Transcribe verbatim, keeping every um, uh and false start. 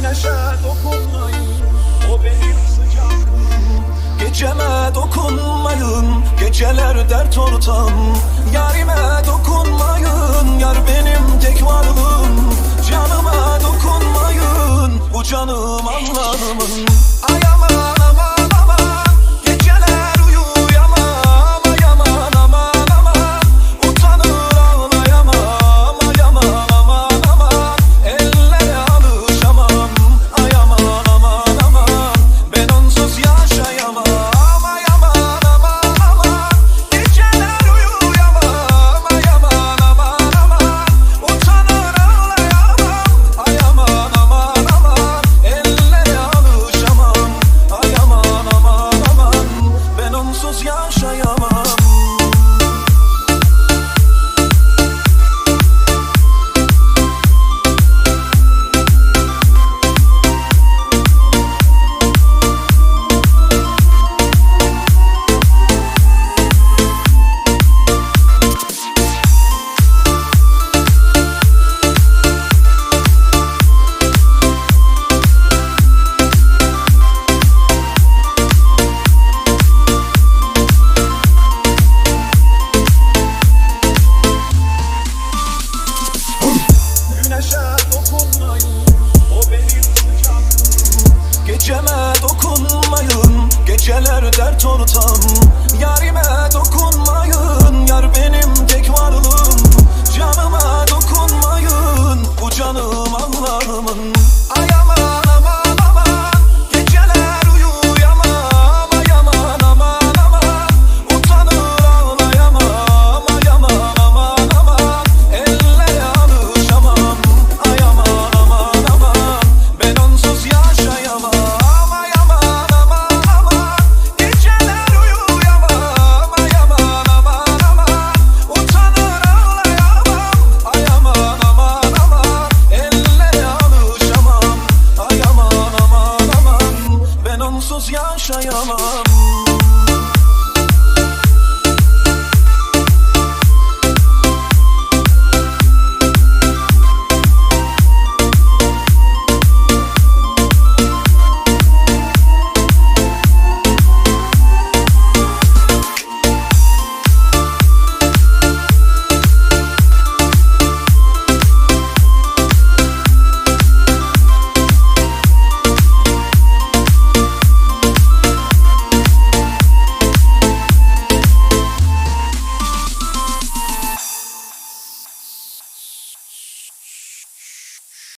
Güneşe dokunmayın, o benim sıcaklığım. Geceme dokunmayın, geceler dert ortam. Yarime dokunmayın, yar benim tek varlığım. Canıma dokunmayın, bu canım anlamın. Ay aman aman aman, geceler uyuyamam. Ay aman aman aman, utanır ağlayamam. Ay aman aman aman, ellere alışamam. Ay aman aman aman, ben onsuz yaşayamam. Ay aman aman aman, geceler uyuyamam. Ay aman aman aman, utanır ağlayamam. Ay aman aman aman, ellere alışamam. Ay aman aman aman, ben onsuz yaşayamam. Güneşe dokunmayın, o benim sıcaklığım. Geceme dokunmayın, geceler dert ortam. Yarime dokunmayın, yar benim tek varlığım. Canıma dokunmayın.